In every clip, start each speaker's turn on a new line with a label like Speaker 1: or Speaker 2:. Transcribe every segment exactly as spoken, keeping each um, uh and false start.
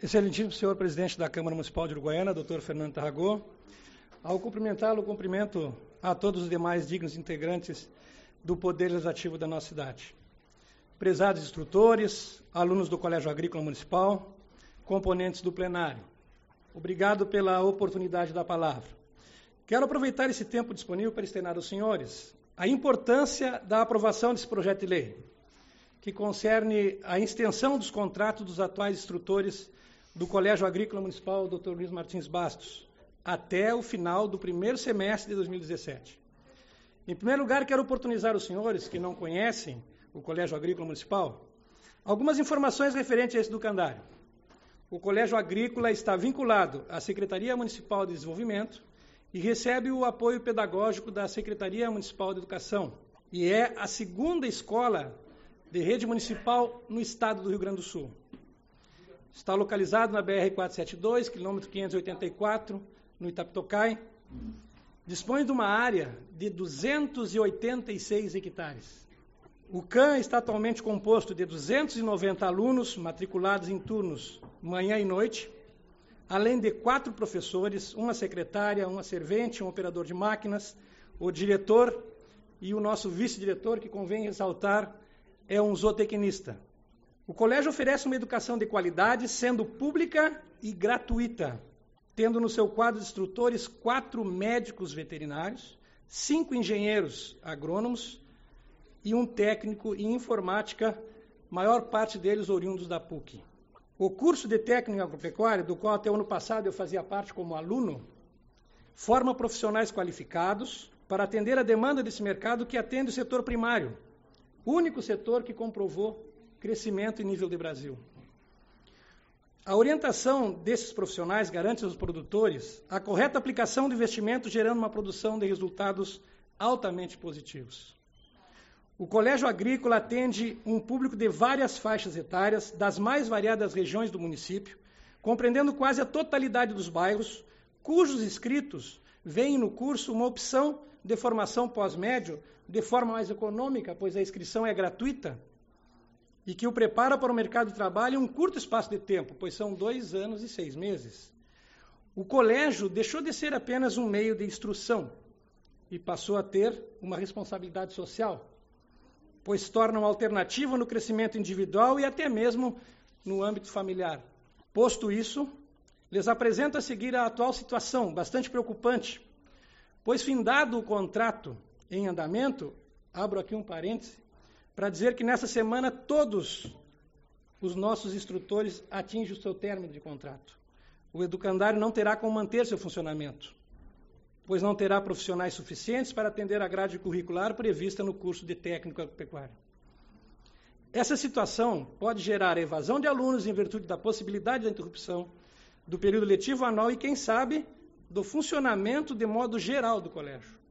Speaker 1: Excelentíssimo senhor presidente da Câmara Municipal de Uruguaiana, doutor Fernando Tarragó, ao cumprimentá-lo, cumprimento a todos os demais dignos integrantes do Poder Legislativo da nossa cidade. Prezados instrutores, alunos do Colégio Agrícola Municipal, componentes do plenário, obrigado pela oportunidade da palavra. Quero aproveitar esse tempo disponível para externar aos senhores a importância da aprovação desse projeto de lei, que concerne a extensão dos contratos dos atuais instrutores do Colégio Agrícola Municipal, doutor Luiz Martins Bastos, até o final do primeiro semestre de dois mil e dezessete. Em primeiro lugar, quero oportunizar os senhores que não conhecem o Colégio Agrícola Municipal algumas informações referentes a esse educandário. O Colégio Agrícola está vinculado à Secretaria Municipal de Desenvolvimento e recebe o apoio pedagógico da Secretaria Municipal de Educação, e é a segunda escola de rede municipal no estado do Rio Grande do Sul. Está localizado na B R quatrocentos e setenta e dois, quilômetro quinhentos e oitenta e quatro, no Itapetocai. Dispõe de uma área de duzentos e oitenta e seis hectares. O C A M está atualmente composto de duzentos e noventa alunos matriculados em turnos manhã e noite, além de quatro professores, uma secretária, uma servente, um operador de máquinas, o diretor e o nosso vice-diretor, que convém ressaltar, é um zootecnista. O colégio oferece uma educação de qualidade, sendo pública e gratuita, tendo no seu quadro de instrutores quatro médicos veterinários, cinco engenheiros agrônomos e um técnico em informática, maior parte deles oriundos da P U C. O curso de técnico em agropecuária, do qual até o ano passado eu fazia parte como aluno, forma profissionais qualificados para atender a demanda desse mercado que atende o setor primário, único setor que comprovou crescimento em nível de Brasil. A orientação desses profissionais garante aos produtores a correta aplicação do investimento, gerando uma produção de resultados altamente positivos. O Colégio Agrícola atende um público de várias faixas etárias, das mais variadas regiões do município, compreendendo quase a totalidade dos bairros, cujos inscritos veem no curso uma opção de formação pós-médio de forma mais econômica, pois a inscrição é gratuita, e que o prepara para o mercado de trabalho em um curto espaço de tempo, pois são dois anos e seis meses. O colégio deixou de ser apenas um meio de instrução e passou a ter uma responsabilidade social, pois se torna uma alternativa no crescimento individual e até mesmo no âmbito familiar. Posto isso, lhes apresento a seguir a atual situação, bastante preocupante, pois findado o contrato em andamento, abro aqui um parêntese, para dizer que nessa semana todos os nossos instrutores atingem o seu término de contrato. O educandário não terá como manter seu funcionamento, pois não terá profissionais suficientes para atender a grade curricular prevista no curso de técnico agropecuário. Essa situação pode gerar evasão de alunos em virtude da possibilidade da interrupção do período letivo anual e, quem sabe, do funcionamento de modo geral do colégio.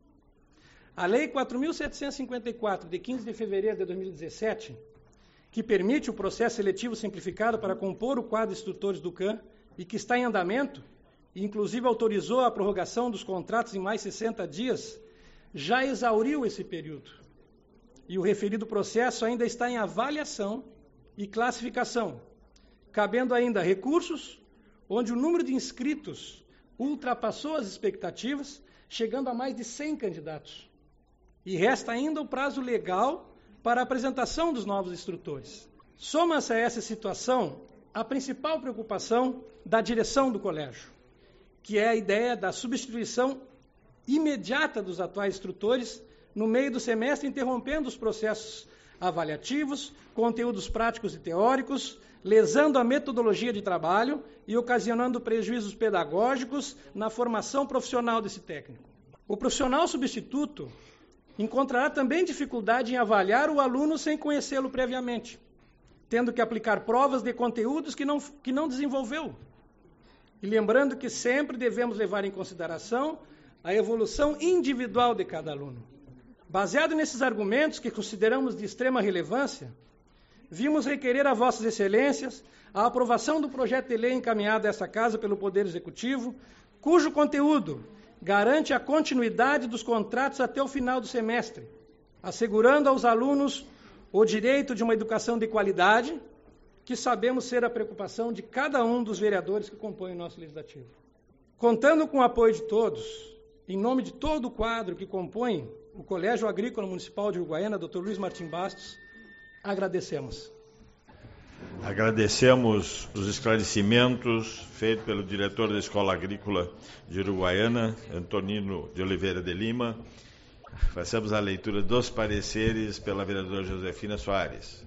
Speaker 1: A Lei quatro mil setecentos e cinquenta e quatro, de quinze de fevereiro de dois mil e dezessete, que permite o processo seletivo simplificado para compor o quadro de instrutores do C A M e que está em andamento, e inclusive autorizou a prorrogação dos contratos em mais sessenta dias, já exauriu esse período. E o referido processo ainda está em avaliação e classificação, cabendo ainda recursos, onde o número de inscritos ultrapassou as expectativas, chegando a mais de cem candidatos. E resta ainda o prazo legal para a apresentação dos novos instrutores. Soma-se a essa situação a principal preocupação da direção do colégio, que é a ideia da substituição imediata dos atuais instrutores no meio do semestre, interrompendo os processos avaliativos, conteúdos práticos e teóricos, lesando a metodologia de trabalho e ocasionando prejuízos pedagógicos na formação profissional desse técnico. O profissional substituto encontrará também dificuldade em avaliar o aluno sem conhecê-lo previamente, tendo que aplicar provas de conteúdos que não, que não desenvolveu. E lembrando que sempre devemos levar em consideração a evolução individual de cada aluno. Baseado nesses argumentos que consideramos de extrema relevância, vimos requerer a vossas excelências a aprovação do projeto de lei encaminhado a essa casa pelo Poder Executivo, cujo conteúdo garante a continuidade dos contratos até o final do semestre, assegurando aos alunos o direito de uma educação de qualidade, que sabemos ser a preocupação de cada um dos vereadores que compõem o nosso Legislativo. Contando com o apoio de todos, em nome de todo o quadro que compõe o Colégio Agrícola Municipal de Uruguaiana, doutor Luiz Martim Bastos, agradecemos.
Speaker 2: Agradecemos os esclarecimentos feitos pelo diretor da Escola Agrícola de Uruguaiana, Antonino de Oliveira de Lima. Façamos a leitura dos pareceres pela vereadora Josefina Soares.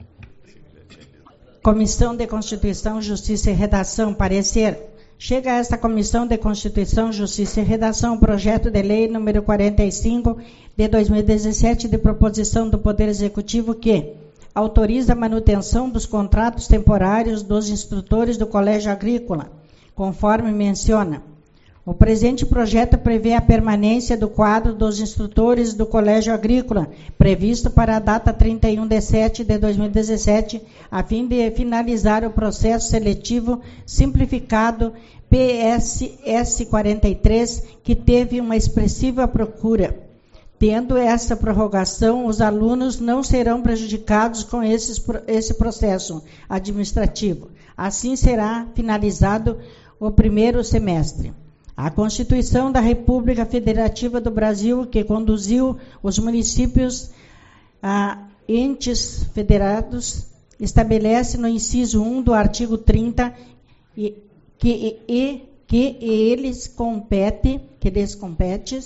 Speaker 3: Comissão de Constituição, Justiça e Redação, parecer. Chega a esta Comissão de Constituição, Justiça e Redação o projeto de lei número quarenta e cinco de dois mil e dezessete de proposição do Poder Executivo que autoriza a manutenção dos contratos temporários dos instrutores do Colégio Agrícola, conforme menciona. O presente projeto prevê a permanência do quadro dos instrutores do Colégio Agrícola, previsto para a data trinta e um de setembro de dois mil e dezessete, a fim de finalizar o processo seletivo simplificado P S S quarenta e três, que teve uma expressiva procura. Tendo essa prorrogação, os alunos não serão prejudicados com esses, esse processo administrativo. Assim será finalizado o primeiro semestre. A Constituição da República Federativa do Brasil, que conduziu os municípios a entes federados, estabelece no inciso um do artigo trinta e, que, e, que eles compete, que lhes compete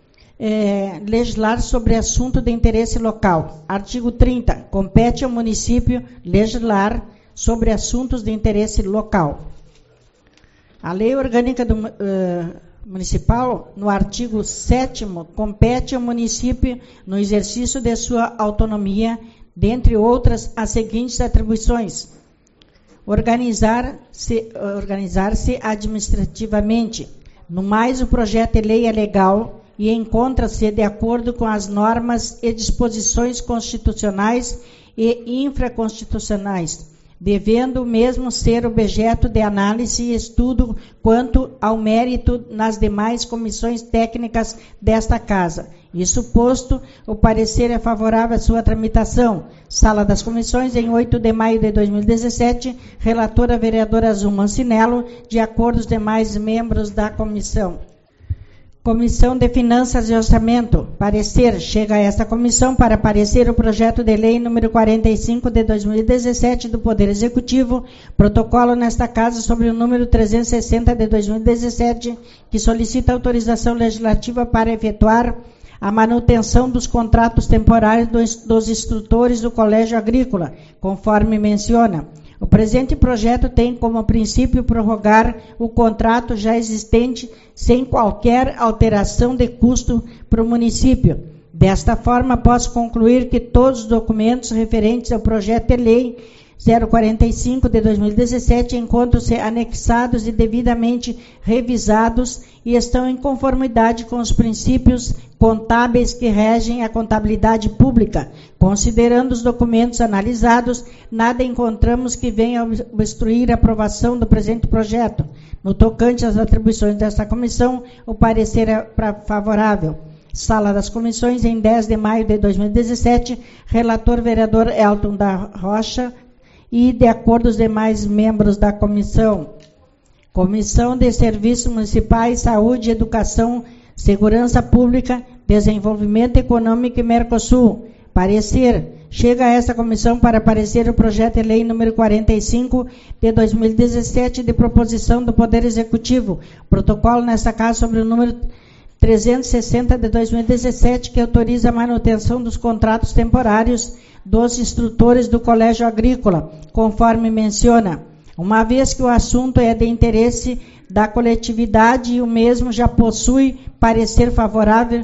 Speaker 3: é, legislar sobre assunto de interesse local. Artigo trinta. Compete ao município legislar sobre assuntos de interesse local. A Lei Orgânica do, uh, Municipal, no artigo sétimo, compete ao município, no exercício de sua autonomia, dentre outras, as seguintes atribuições: organizar-se, organizar-se administrativamente. No mais, o projeto de lei é legal e encontra-se de acordo com as normas e disposições constitucionais e infraconstitucionais, devendo o mesmo ser objeto de análise e estudo quanto ao mérito nas demais comissões técnicas desta Casa. Isso posto, o parecer é favorável à sua tramitação. Sala das Comissões, em oito de maio de dois mil e dezessete, relatora vereadora Azul Mancinello, de acordo com os demais membros da comissão. Comissão de Finanças e Orçamento. Parecer. Chega a esta comissão para parecer o projeto de lei número quarenta e cinco de dois mil e dezessete do Poder Executivo, protocolo nesta Casa sobre o número trezentos e sessenta de dois mil e dezessete, que solicita autorização legislativa para efetuar a manutenção dos contratos temporários dos, dos instrutores do Colégio Agrícola, conforme menciona. O presente projeto tem como princípio prorrogar o contrato já existente sem qualquer alteração de custo para o município. Desta forma, posso concluir que todos os documentos referentes ao projeto de lei zero quarenta e cinco de dois mil e dezessete encontram-se anexados e devidamente revisados e estão em conformidade com os princípios contábeis que regem a contabilidade pública. Considerando os documentos analisados, nada encontramos que venha obstruir a aprovação do presente projeto. No tocante às atribuições desta comissão, o parecer é favorável. Sala das Comissões, em dez de maio de dois mil e dezessete, relator vereador Elton da Rocha, e de acordo com os demais membros da comissão. Comissão de Serviços Municipais, Saúde, Educação, Segurança Pública, Desenvolvimento Econômico e Mercosul. Parecer. Chega a esta comissão para parecer o projeto de lei número quarenta e cinco de dois mil e dezessete de proposição do Poder Executivo. Protocolo nesta Casa sobre o número trezentos e sessenta de dois mil e dezessete, que autoriza a manutenção dos contratos temporários dos instrutores do Colégio Agrícola, conforme menciona. Uma vez que o assunto é de interesse da coletividade e o mesmo já possui parecer favorável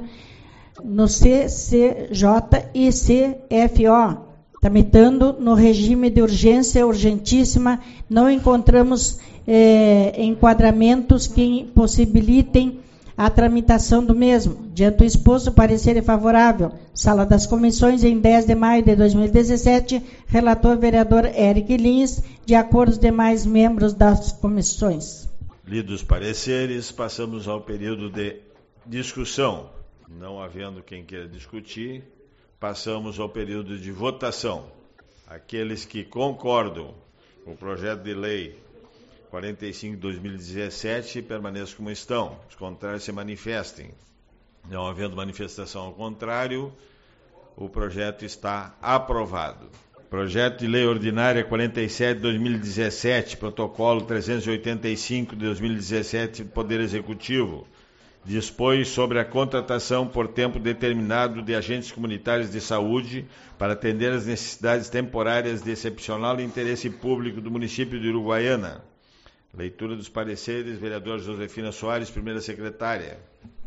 Speaker 3: no C C J e C F O, tramitando no regime de urgência urgentíssima, não encontramos eh, enquadramentos que possibilitem a tramitação do mesmo. Diante do exposto, o parecer é favorável. Sala das Comissões, em dez de maio de dois mil e dezessete, relator vereador Eric Lins, de acordo com os demais membros das comissões.
Speaker 2: Lidos os pareceres, passamos ao período de discussão. Não havendo quem queira discutir, passamos ao período de votação. Aqueles que concordam o projeto de lei quarenta e cinco de dois mil e dezessete permaneça como estão. Os contrários se manifestem. Não havendo manifestação ao contrário, o projeto está aprovado. Projeto de Lei Ordinária quarenta e sete de dois mil e dezessete, Protocolo trezentos e oitenta e cinco de dois mil e dezessete do Poder Executivo, dispõe sobre a contratação por tempo determinado de agentes comunitários de saúde para atender às necessidades temporárias de excepcional interesse público do município de Uruguaiana. Leitura dos pareceres, vereadora Josefina Soares, primeira secretária.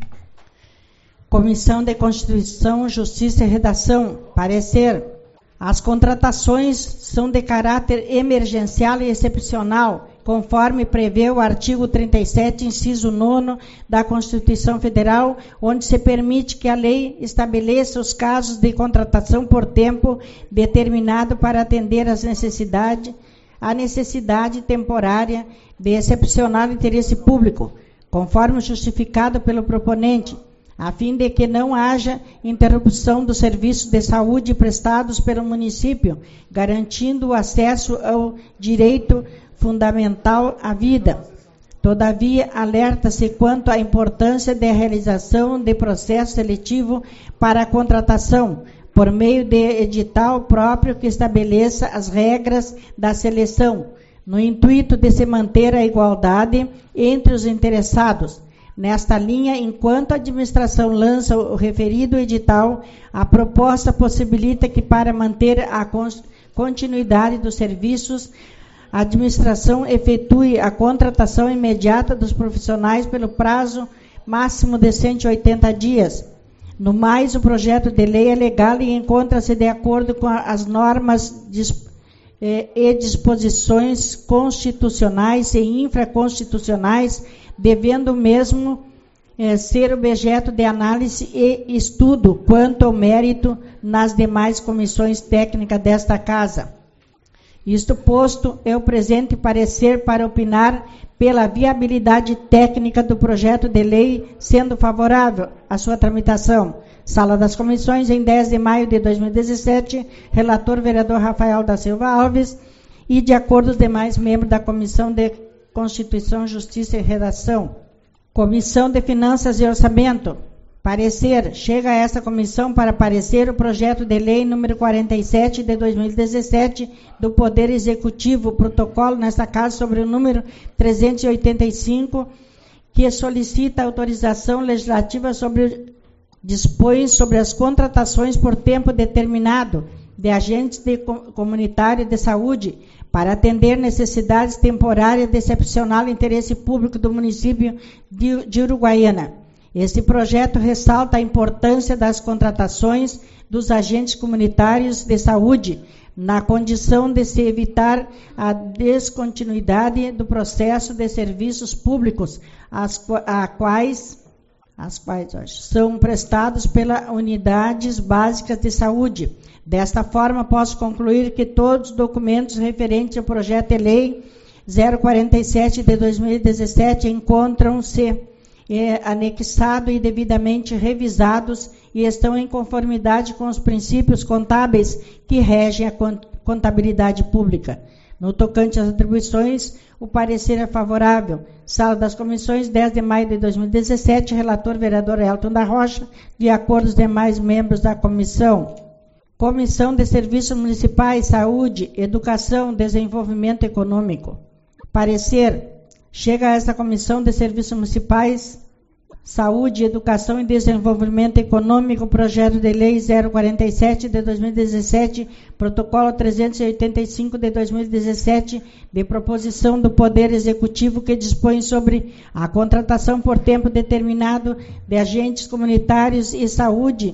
Speaker 3: Comissão de Constituição, Justiça e Redação. Parecer. As contratações são de caráter emergencial e excepcional, conforme prevê o artigo trinta e sete, inciso nono da Constituição Federal, onde se permite que a lei estabeleça os casos de contratação por tempo determinado para atender às necessidades, a necessidade temporária de excepcional interesse público, conforme justificado pelo proponente, a fim de que não haja interrupção dos serviços de saúde prestados pelo município, garantindo o acesso ao direito fundamental à vida. Todavia, alerta-se quanto à importância da realização de processo seletivo para a contratação, por meio de edital próprio que estabeleça as regras da seleção, no intuito de se manter a igualdade entre os interessados. Nesta linha, enquanto a administração lança o referido edital, a proposta possibilita que, para manter a continuidade dos serviços, a administração efetue a contratação imediata dos profissionais pelo prazo máximo de cento e oitenta dias. No mais, o projeto de lei é legal e encontra-se de acordo com as normas e disposições constitucionais e infraconstitucionais, devendo mesmo eh, ser objeto de análise e estudo quanto ao mérito nas demais comissões técnicas desta Casa. Isto posto, é o presente parecer para opinar pela viabilidade técnica do projeto de lei, sendo favorável à sua tramitação. Sala das Comissões, em dez de maio de dois mil e dezessete, relator vereador Rafael da Silva Alves, e de acordo os demais membros da Comissão de Constituição, Justiça e Redação. Comissão de Finanças e Orçamento. Parecer. Chega a esta comissão para parecer o projeto de lei número quarenta e sete de dois mil e dezessete do Poder Executivo, protocolo nesta casa sobre o número trezentos e oitenta e cinco, que solicita autorização legislativa sobre dispõe sobre as contratações por tempo determinado de agentes de comunitários de saúde para atender necessidades temporárias de excepcional interesse público do município de, de Uruguaiana. Este projeto ressalta a importância das contratações dos agentes comunitários de saúde, na condição de se evitar a descontinuidade do processo de serviços públicos, as, a quais, as quais hoje, são prestados pelas unidades básicas de saúde. Desta forma, posso concluir que todos os documentos referentes ao projeto de lei zero quarenta e sete de dois mil e dezessete encontram-se é, anexados e devidamente revisados e estão em conformidade com os princípios contábeis que regem a contabilidade pública. No tocante às atribuições, o parecer é favorável. Sala das Comissões, dez de maio de dois mil e dezessete, relator vereador Elton da Rocha, de acordo com os demais membros da comissão. Comissão de Serviços Municipais, Saúde, Educação, Desenvolvimento Econômico. Parecer. Chega a esta Comissão de Serviços Municipais, Saúde, Educação e Desenvolvimento Econômico, projeto de lei zero quarenta e sete de dois mil e dezessete, protocolo trezentos e oitenta e cinco de dois mil e dezessete, de proposição do Poder Executivo que dispõe sobre a contratação por tempo determinado de agentes comunitários e saúde,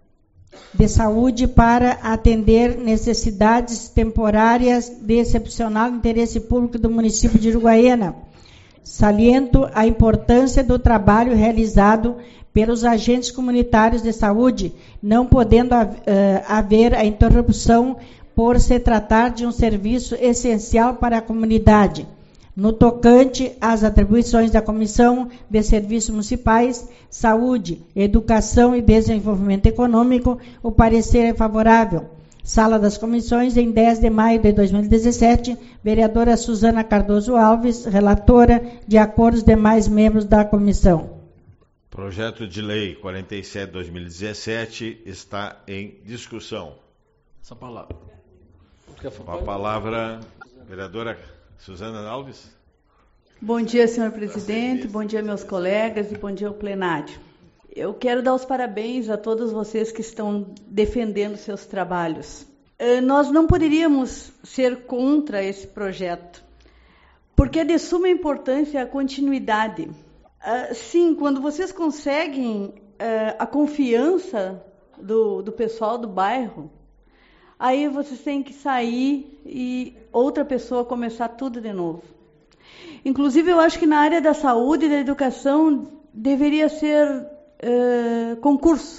Speaker 3: de saúde para atender necessidades temporárias de excepcional interesse público do município de Uruguaiana. Saliento a importância do trabalho realizado pelos agentes comunitários de saúde, não podendo haver a interrupção por se tratar de um serviço essencial para a comunidade. No tocante às atribuições da Comissão de Serviços Municipais, Saúde, Educação e Desenvolvimento Econômico, o parecer é favorável. Sala das Comissões, em dez de maio de dois mil e dezessete, vereadora Suzana Cardoso Alves, relatora, de acordo com os demais membros da comissão.
Speaker 2: Projeto de Lei quarenta e sete, dois mil e dezessete está em discussão.
Speaker 4: Essa palavra.
Speaker 2: Com a palavra, vereadora Suzana Alves.
Speaker 5: Bom dia, senhor presidente, bom dia, meus colegas, e bom dia ao plenário. Eu quero dar os parabéns a todos vocês que estão defendendo seus trabalhos. Nós não poderíamos ser contra esse projeto, porque é de suma importância a continuidade. Sim, quando vocês conseguem a confiança do, do pessoal do bairro, aí vocês têm que sair e outra pessoa começar tudo de novo. Inclusive, eu acho que na área da saúde e da educação deveria ser Uh, concurso,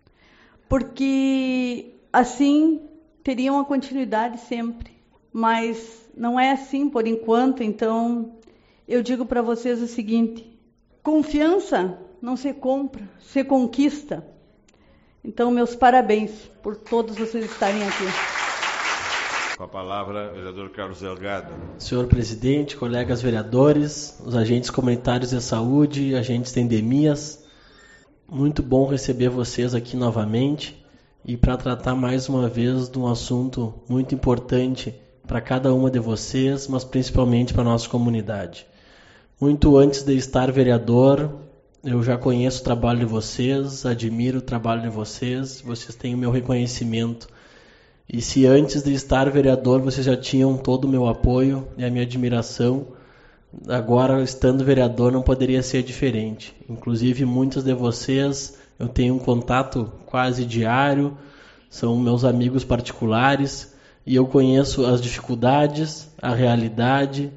Speaker 5: porque assim teria uma continuidade sempre, mas não é assim por enquanto. Então eu digo para vocês o seguinte: confiança não se compra, se conquista. Então, meus parabéns por todos vocês estarem aqui.
Speaker 2: Com a palavra, vereador Carlos Delgado.
Speaker 4: Senhor presidente, colegas vereadores, os agentes comunitários de saúde, agentes de endemias, muito bom receber vocês aqui novamente e para tratar mais uma vez de um assunto muito importante para cada uma de vocês, mas principalmente para a nossa comunidade. Muito antes de estar vereador, eu já conheço o trabalho de vocês, admiro o trabalho de vocês, vocês têm o meu reconhecimento. E se antes de estar vereador vocês já tinham todo o meu apoio e a minha admiração, agora, estando vereador, não poderia ser diferente. Inclusive, muitos de vocês, eu tenho um contato quase diário, são meus amigos particulares, e eu conheço as dificuldades, a realidade,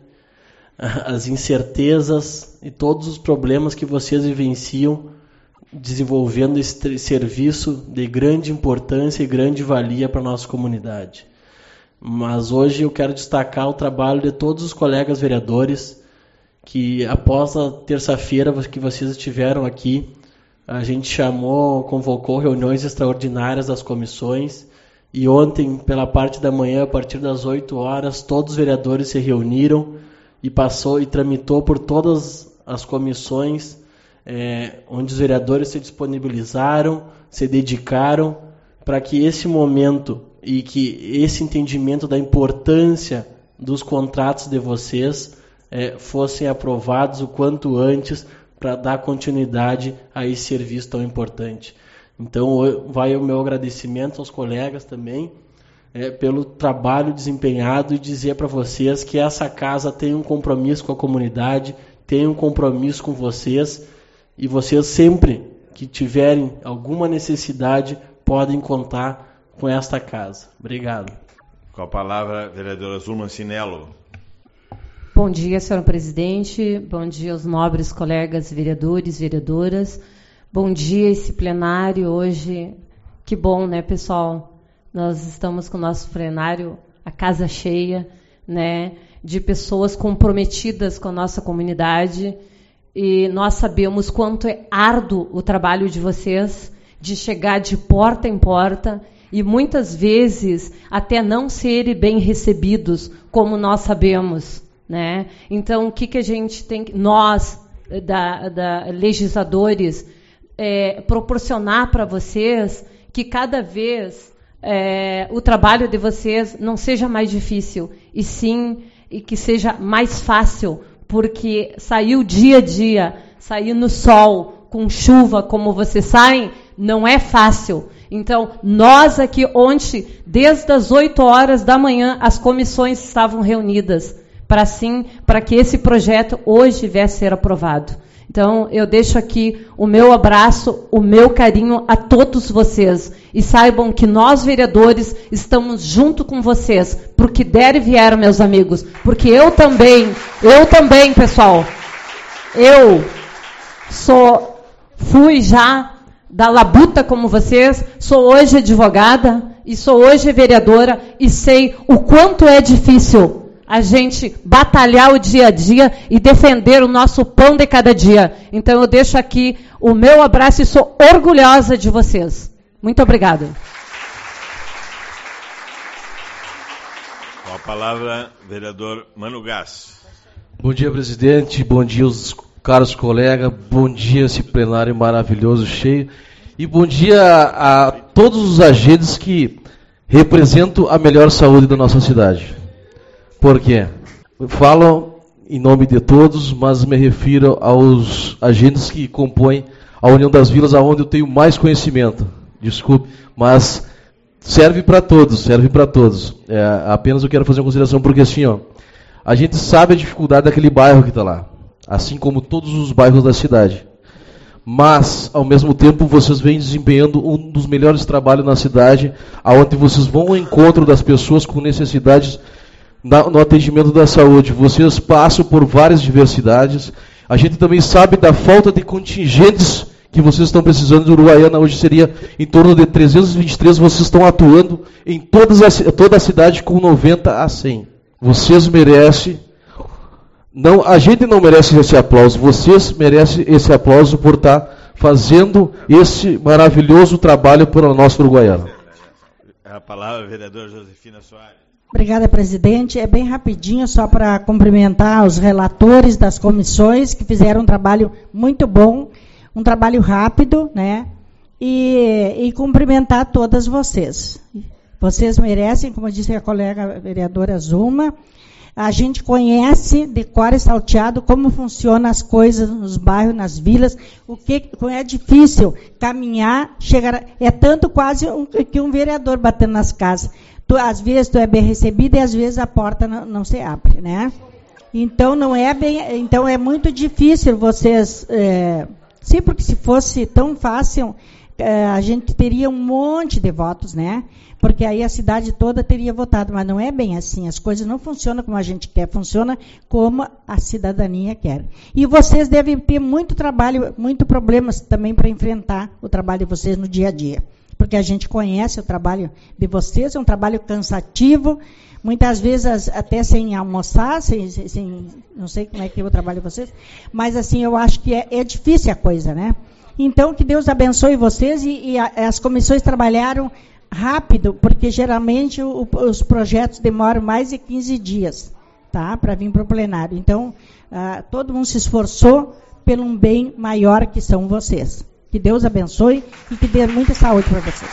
Speaker 4: as incertezas e todos os problemas que vocês vivenciam desenvolvendo esse serviço de grande importância e grande valia para a nossa comunidade. Mas hoje eu quero destacar o trabalho de todos os colegas vereadores, que após a terça-feira que vocês estiveram aqui, a gente chamou, convocou reuniões extraordinárias das comissões, e ontem, pela parte da manhã, a partir das oito horas, todos os vereadores se reuniram e passou e tramitou por todas as comissões, é, onde os vereadores se disponibilizaram, se dedicaram para que esse momento e que esse entendimento da importância dos contratos de vocês É, fossem aprovados o quanto antes para dar continuidade a esse serviço tão importante. Então, vai o meu agradecimento aos colegas também é, pelo trabalho desempenhado e dizer para vocês que essa casa tem um compromisso com a comunidade, tem um compromisso com vocês, e vocês sempre que tiverem alguma necessidade podem contar com esta casa. Obrigado.
Speaker 2: Com a palavra, vereadora Zulma Sinello.
Speaker 6: Bom dia, senhor presidente. Bom dia aos nobres colegas vereadores, vereadoras. Bom dia esse plenário hoje. Que bom, né, pessoal? Nós estamos com o nosso plenário, a casa cheia, né, de pessoas comprometidas com a nossa comunidade. E nós sabemos quanto é árduo o trabalho de vocês, de chegar de porta em porta e muitas vezes até não serem bem recebidos, como nós sabemos. Né? Então, o que, que a gente tem que, nós, da, da legisladores, é, proporcionar para vocês que cada vez é, o trabalho de vocês não seja mais difícil, e sim e que seja mais fácil, porque sair o dia a dia, sair no sol, com chuva, como vocês saem, não é fácil. Então, nós aqui ontem, desde as oito horas da manhã, as comissões estavam reunidas, para sim, para que esse projeto hoje viesse a ser aprovado. Então, eu deixo aqui o meu abraço, o meu carinho a todos vocês. E saibam que nós, vereadores, estamos junto com vocês, porque der e vier, meus amigos. Porque eu também, eu também, pessoal, eu sou, fui já da labuta como vocês, sou hoje advogada e sou hoje vereadora e sei o quanto é difícil a gente batalhar o dia a dia e defender o nosso pão de cada dia. Então eu deixo aqui o meu abraço e sou orgulhosa de vocês. Muito obrigada.
Speaker 2: Com a palavra, vereador Mano Gás.
Speaker 7: Bom dia, presidente. Bom dia, os caros colegas. Bom dia, esse plenário maravilhoso, cheio. E bom dia a, a todos os agentes que representam a melhor saúde da nossa cidade. Por quê? Falo em nome de todos, mas me refiro aos agentes que compõem a União das Vilas, aonde eu tenho mais conhecimento. Desculpe, mas serve para todos, serve para todos. É, apenas eu quero fazer uma consideração, porque assim, ó, a gente sabe a dificuldade daquele bairro que está lá, assim como todos os bairros da cidade. Mas, ao mesmo tempo, vocês vêm desempenhando um dos melhores trabalhos na cidade, onde vocês vão ao encontro das pessoas com necessidades na, no atendimento da saúde. Vocês passam por várias diversidades. A gente também sabe da falta de contingentes que vocês estão precisando de Uruguaiana. Hoje seria em torno de trezentos e vinte e três, vocês estão atuando em todas as, toda a cidade com noventa a cem. Vocês merecem... Não, a gente não merece esse aplauso, vocês merecem esse aplauso por estar fazendo esse maravilhoso trabalho para o nosso Uruguaiano.
Speaker 2: A palavra, vereadora Josefina Soares.
Speaker 3: Obrigada, presidente. É bem rapidinho, só para cumprimentar os relatores das comissões, que fizeram um trabalho muito bom, um trabalho rápido, né? E, e cumprimentar todas vocês. Vocês merecem, como disse a colega vereadora Zuma, a gente conhece de cor e salteado como funcionam as coisas nos bairros, nas vilas, o que é difícil caminhar, chegar, é tanto quase um, que um vereador batendo nas casas. Tu, às vezes tu é bem recebido e às vezes a porta não, não se abre, né? Então não é bem, então é muito difícil vocês, é, sim, porque se fosse tão fácil, é, a gente teria um monte de votos, né? Porque aí a cidade toda teria votado, mas não é bem assim, as coisas não funcionam como a gente quer, funciona como a cidadania quer. E vocês devem ter muito trabalho, muito problemas também para enfrentar o trabalho de vocês no dia a dia, porque a gente conhece o trabalho de vocês, é um trabalho cansativo, muitas vezes até sem almoçar, sem, sem, não sei como é que é o trabalho de vocês, mas assim, eu acho que é, é difícil a coisa, né? Então, que Deus abençoe vocês, e, e a, as comissões trabalharam rápido, porque geralmente o, os projetos demoram mais de quinze dias, tá, para vir para o plenário. Então, uh, todo mundo se esforçou pelo um bem maior que são vocês. Que Deus abençoe e que dê muita saúde para vocês.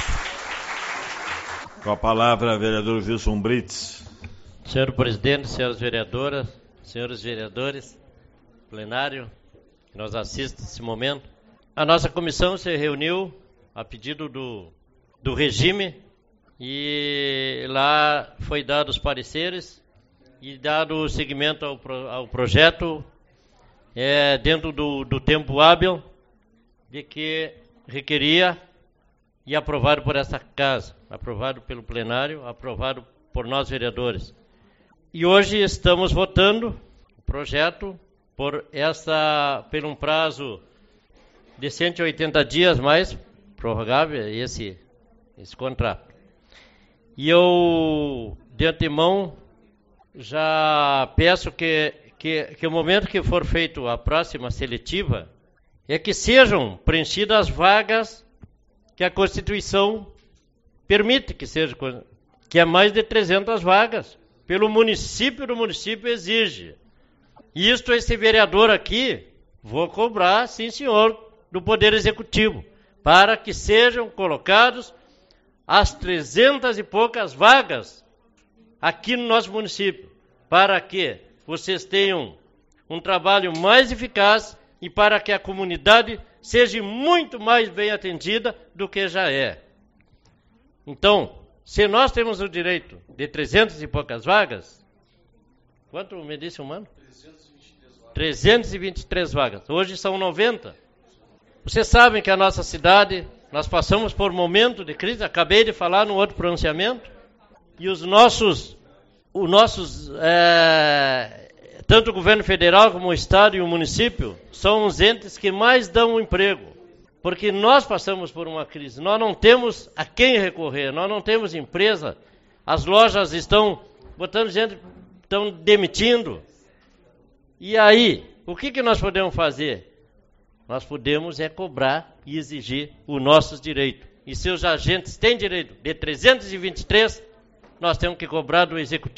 Speaker 2: Com a palavra, vereador Wilson Brits.
Speaker 8: Senhor presidente, senhoras vereadoras, senhores vereadores, plenário, que nos assiste nesse momento. A nossa comissão se reuniu a pedido do do regime, e lá foi dado os pareceres e dado o seguimento ao, pro, ao projeto é, dentro do, do tempo hábil de que requeria e aprovado por essa casa, aprovado pelo plenário, aprovado por nós vereadores. E hoje estamos votando o projeto por essa, por um prazo de cento e oitenta dias mais prorrogável, esse esse contrato. E eu, de antemão, já peço que, que, que o momento que for feito a próxima seletiva, é que sejam preenchidas as vagas que a Constituição permite que seja, que é mais de trezentas vagas, pelo município, do município exige. Isto, esse vereador aqui, vou cobrar, sim senhor, do Poder Executivo, para que sejam colocados as trezentas e poucas vagas aqui no nosso município, para que vocês tenham um trabalho mais eficaz e para que a comunidade seja muito mais bem atendida do que já é. Então, se nós temos o direito de trezentas e poucas vagas, quanto me disse o mano? trezentas e vinte e três vagas. Hoje são noventa. Vocês sabem que a nossa cidade, nós passamos por um momento de crise, acabei de falar no outro pronunciamento, e os nossos, os nossos é, tanto o governo federal como o estado e o município, são os entes que mais dão emprego, porque nós passamos por uma crise, nós não temos a quem recorrer, nós não temos empresa, as lojas estão botando gente, estão demitindo, e aí, o que, que nós podemos fazer? Nós podemos é cobrar e exigir os nossos direitos. E se os agentes têm direito de trezentos e vinte e três, nós temos que cobrar do Executivo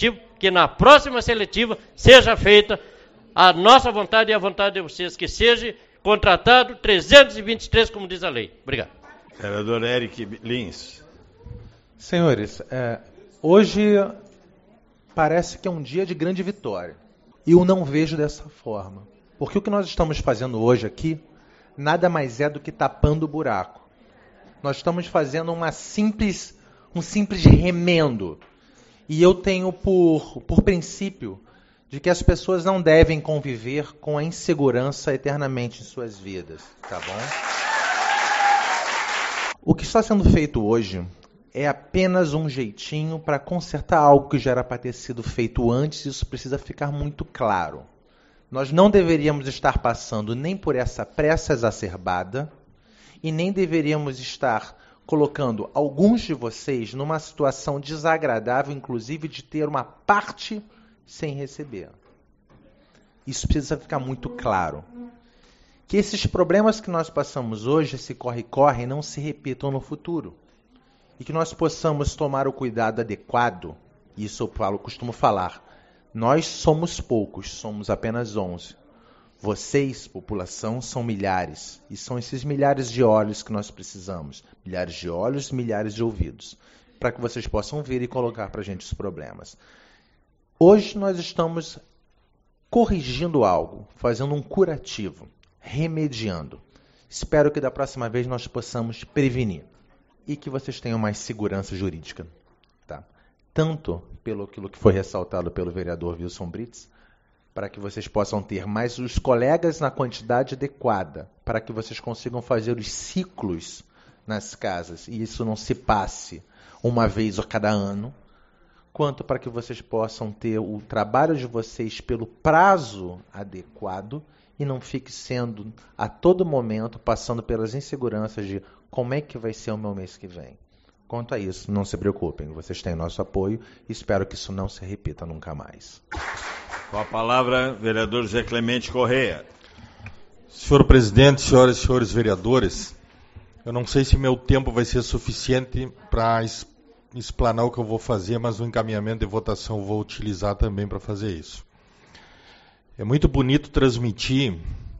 Speaker 8: que na próxima seletiva seja feita a nossa vontade e a vontade de vocês, que seja contratado trezentos e vinte e três, como diz a lei. Obrigado.
Speaker 2: Vereador Eric Lins.
Speaker 9: Senhores, é, hoje parece que é um dia de grande vitória. E eu não vejo dessa forma. Porque o que nós estamos fazendo hoje aqui nada mais é do que tapando o buraco. Nós estamos fazendo uma simples, um simples remendo. E eu tenho por, por princípio de que as pessoas não devem conviver com a insegurança eternamente em suas vidas, tá bom? O que está sendo feito hoje é apenas um jeitinho para consertar algo que já era para ter sido feito antes, isso precisa ficar muito claro. Nós não deveríamos estar passando nem por essa pressa exacerbada e nem deveríamos estar colocando alguns de vocês numa situação desagradável, inclusive de ter uma parte sem receber. Isso precisa ficar muito claro. Que esses problemas que nós passamos hoje, esse corre-corre, não se repitam no futuro. E que nós possamos tomar o cuidado adequado, isso eu falo, costumo falar, nós somos poucos, somos apenas onze. Vocês, população, são milhares, e são esses milhares de olhos que nós precisamos, milhares de olhos, milhares de ouvidos, para que vocês possam vir e colocar para a gente os problemas. Hoje nós estamos corrigindo algo, fazendo um curativo, remediando. Espero que da próxima vez nós possamos prevenir e que vocês tenham mais segurança jurídica, tá? Tanto pelo aquilo que foi ressaltado pelo vereador Wilson Brits, para que vocês possam ter mais os colegas na quantidade adequada, para que vocês consigam fazer os ciclos nas casas e isso não se passe uma vez a cada ano, quanto para que vocês possam ter o trabalho de vocês pelo prazo adequado e não fique sendo a todo momento passando pelas inseguranças de como é que vai ser o meu mês que vem. Quanto a isso, não se preocupem, vocês têm nosso apoio e espero que isso não se repita nunca mais.
Speaker 2: Com a palavra, vereador Zé Clemente Correia.
Speaker 10: Senhor presidente, senhoras e senhores vereadores, eu não sei se meu tempo vai ser suficiente para explanar o que eu vou fazer, mas o encaminhamento de votação eu vou utilizar também para fazer isso. É muito bonito transmitir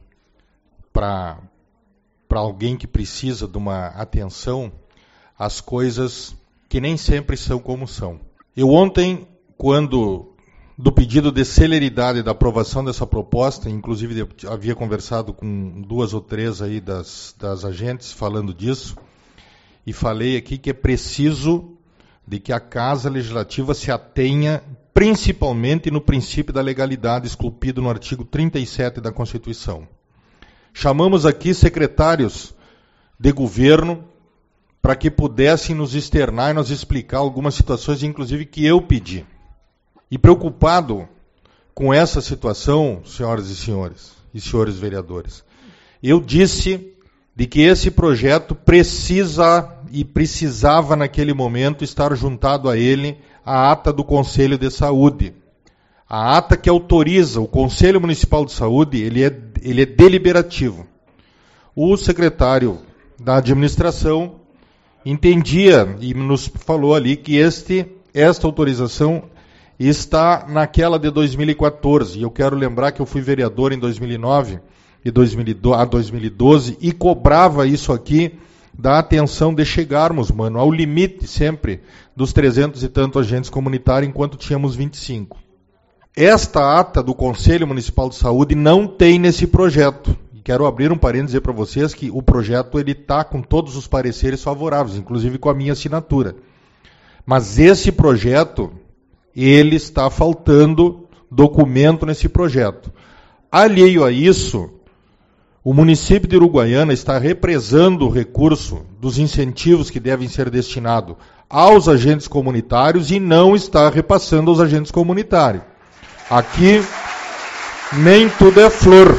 Speaker 10: para para alguém que precisa de uma atenção as coisas que nem sempre são como são. Eu ontem, quando do pedido de celeridade da aprovação dessa proposta, inclusive eu havia conversado com duas ou três aí das, das agentes falando disso, e falei aqui que é preciso de que a Casa Legislativa se atenha principalmente no princípio da legalidade esculpido no artigo trinta e sete da Constituição. Chamamos aqui secretários de governo para que pudessem nos externar e nos explicar algumas situações, inclusive que eu pedi. E preocupado com essa situação, senhoras e senhores, e senhores vereadores, eu disse de que esse projeto precisa e precisava naquele momento estar juntado a ele a ata do Conselho de Saúde. A ata que autoriza o Conselho Municipal de Saúde, ele é, ele é deliberativo. O secretário da administração entendia e nos falou ali que este, esta autorização está naquela de dois mil e quatorze. E eu quero lembrar que eu fui vereador em dois mil e nove e dois mil e doze, a dois mil e doze e cobrava isso aqui da atenção de chegarmos, mano, ao limite sempre dos trezentos e tantos agentes comunitários, enquanto tínhamos vinte e cinco. Esta ata do Conselho Municipal de Saúde não tem nesse projeto. E quero abrir um parênteses e dizer para vocês que o projeto ele está com todos os pareceres favoráveis, inclusive com a minha assinatura. Mas esse projeto, ele está faltando documento nesse projeto. Alheio a isso, o município de Uruguaiana está represando o recurso dos incentivos que devem ser destinados aos agentes comunitários e não está repassando aos agentes comunitários. Aqui, nem tudo é flor.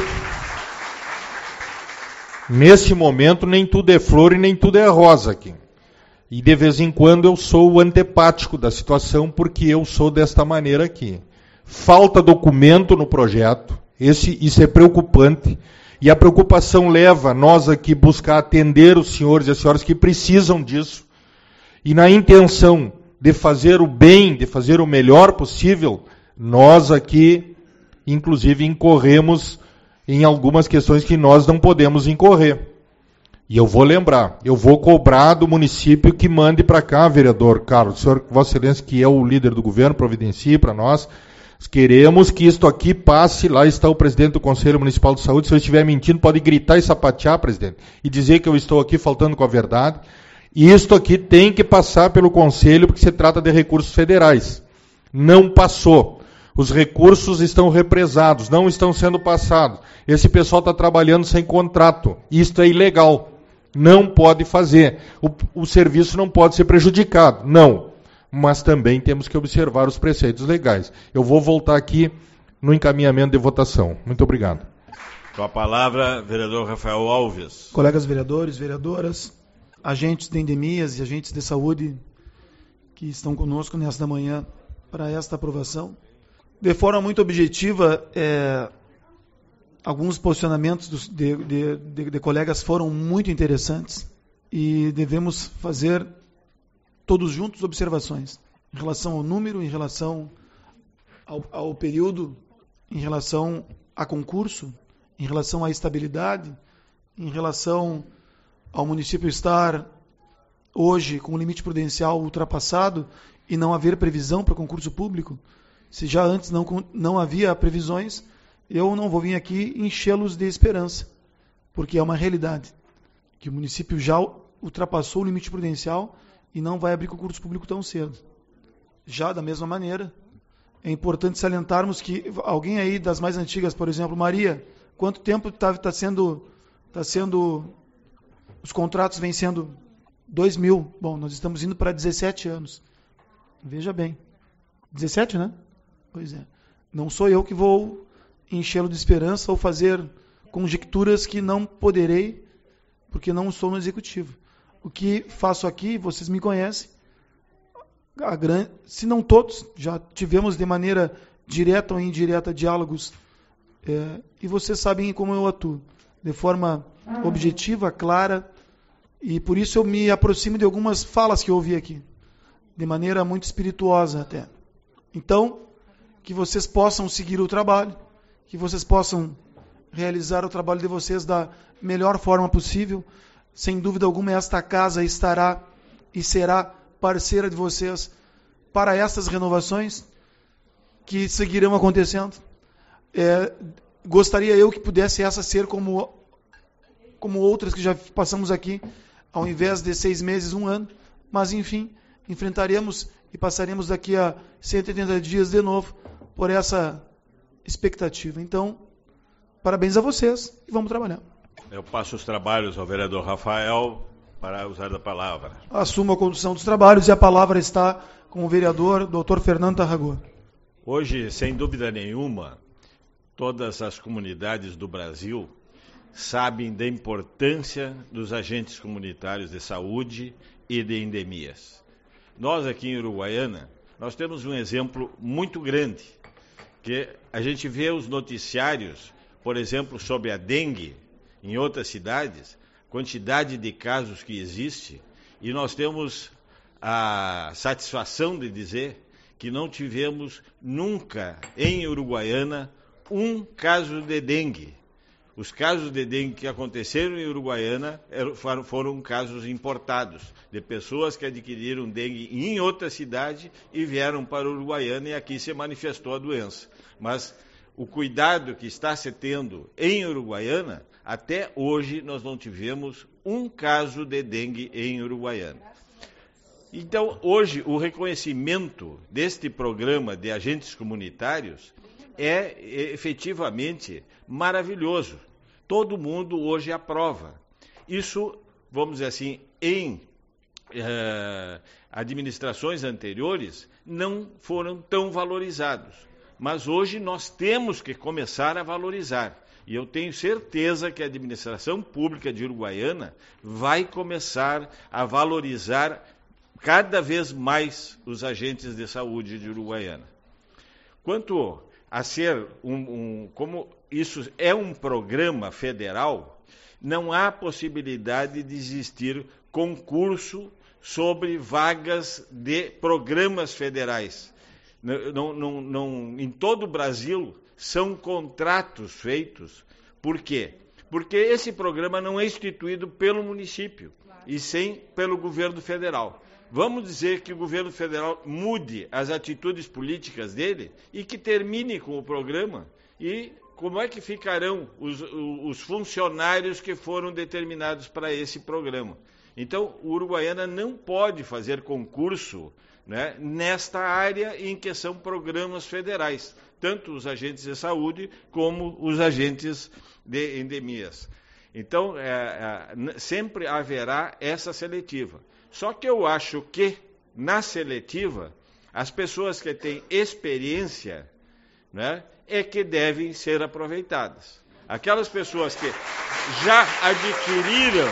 Speaker 10: Nesse momento, nem tudo é flor e nem tudo é rosa aqui. E de vez em quando eu sou o antepático da situação, porque eu sou desta maneira aqui. Falta documento no projeto, esse, isso é preocupante, e a preocupação leva nós aqui buscar atender os senhores e as senhoras que precisam disso, e na intenção de fazer o bem, de fazer o melhor possível, Nós aqui, inclusive, incorremos em algumas questões que nós não podemos incorrer. E eu vou lembrar, eu vou cobrar do município que mande para cá, vereador Carlos, senhor, Vossa Excelência, que é o líder do governo, providencie para nós. Queremos que isto aqui passe, lá está o presidente do Conselho Municipal de Saúde, se eu estiver mentindo, pode gritar e sapatear, presidente, e dizer que eu estou aqui faltando com a verdade. E isto aqui tem que passar pelo Conselho, porque se trata de recursos federais. Não passou. Os recursos estão represados, não estão sendo passados. Esse pessoal está trabalhando sem contrato. Isto é ilegal. Não pode fazer. O, o serviço não pode ser prejudicado. Não. Mas também temos que observar os preceitos legais. Eu vou voltar aqui no encaminhamento de votação. Muito obrigado.
Speaker 2: Com a palavra, vereador Rafael Alves.
Speaker 11: Colegas vereadores, vereadoras, agentes de endemias e agentes de saúde que estão conosco nesta manhã para esta aprovação. De forma muito objetiva, é, alguns posicionamentos dos, de, de, de, de colegas foram muito interessantes e devemos fazer todos juntos observações em relação ao número, em relação ao, ao período, em relação a concurso, em relação à estabilidade, em relação ao município estar hoje com o limite prudencial ultrapassado e não haver previsão para concurso público. Se já antes não, não havia previsões, eu não vou vir aqui enchê-los de esperança, porque é uma realidade, que o município já ultrapassou o limite prudencial e não vai abrir concurso público tão cedo. Já da mesma maneira, é importante salientarmos que alguém aí das mais antigas, por exemplo, Maria, quanto tempo está tá sendo, tá sendo, os contratos vêm sendo dois mil, bom, nós estamos indo para dezessete anos. Veja bem, dezessete, né? Pois é. Não sou eu que vou enchê-lo de esperança ou fazer conjecturas que não poderei, porque não estou no executivo. O que faço aqui, vocês me conhecem, a gran... se não todos, já tivemos de maneira direta ou indireta diálogos, é, e vocês sabem como eu atuo, de forma objetiva, clara, e por isso eu me aproximo de algumas falas que eu ouvi aqui, de maneira muito espirituosa até. Então, que vocês possam seguir o trabalho, que vocês possam realizar o trabalho de vocês da melhor forma possível. Sem dúvida alguma, esta casa estará e será parceira de vocês para estas renovações que seguirão acontecendo. É, gostaria eu que pudesse essa ser como, como outras que já passamos aqui, ao invés de seis meses, um ano, mas enfim, enfrentaremos e passaremos daqui a cento e oitenta dias de novo por essa expectativa. Então, parabéns a vocês e vamos trabalhar.
Speaker 2: Eu passo os trabalhos ao vereador Rafael para usar da palavra.
Speaker 11: Assumo a condução dos trabalhos e a palavra está com o vereador doutor Fernando Tarragó.
Speaker 2: Hoje, sem dúvida nenhuma, todas as comunidades do Brasil sabem da importância dos agentes comunitários de saúde e de endemias. Nós aqui em Uruguaiana, nós temos um exemplo muito grande, que a gente vê os noticiários, por exemplo, sobre a dengue em outras cidades, quantidade de casos que existe, e nós temos a satisfação de dizer que não tivemos nunca em Uruguaiana um caso de dengue. Os casos de dengue que aconteceram em Uruguaiana foram casos importados, de pessoas que adquiriram dengue em outra cidade e vieram para Uruguaiana e aqui se manifestou a doença. Mas o cuidado que está se tendo em Uruguaiana, até hoje nós não tivemos um caso de dengue em Uruguaiana. Então, hoje, o reconhecimento deste programa de agentes comunitários é efetivamente maravilhoso. Todo mundo hoje aprova. Isso, vamos dizer assim, em eh, administrações anteriores não foram tão valorizados. Mas hoje nós temos que começar a valorizar. E eu tenho certeza que a administração pública de Uruguaiana vai começar a valorizar cada vez mais os agentes de saúde de Uruguaiana. Quanto a ser um, um, como isso é um programa federal, não há possibilidade de existir concurso sobre vagas de programas federais. não, não, não, em todo o Brasil, são contratos feitos. Por quê? Porque esse programa não é instituído pelo município, e sim pelo governo federal. Vamos dizer que o governo federal mude as atitudes políticas dele e que termine com o programa. E como é que ficarão os, os funcionários que foram determinados para esse programa? Então, o Uruguaiana não pode fazer concurso, né, nesta área em que são programas federais, tanto os agentes de saúde como os agentes de endemias. Então, é, é, sempre haverá essa seletiva. Só que eu acho que, na seletiva, as pessoas que têm experiência, né, é que devem ser aproveitadas. Aquelas pessoas que já adquiriram,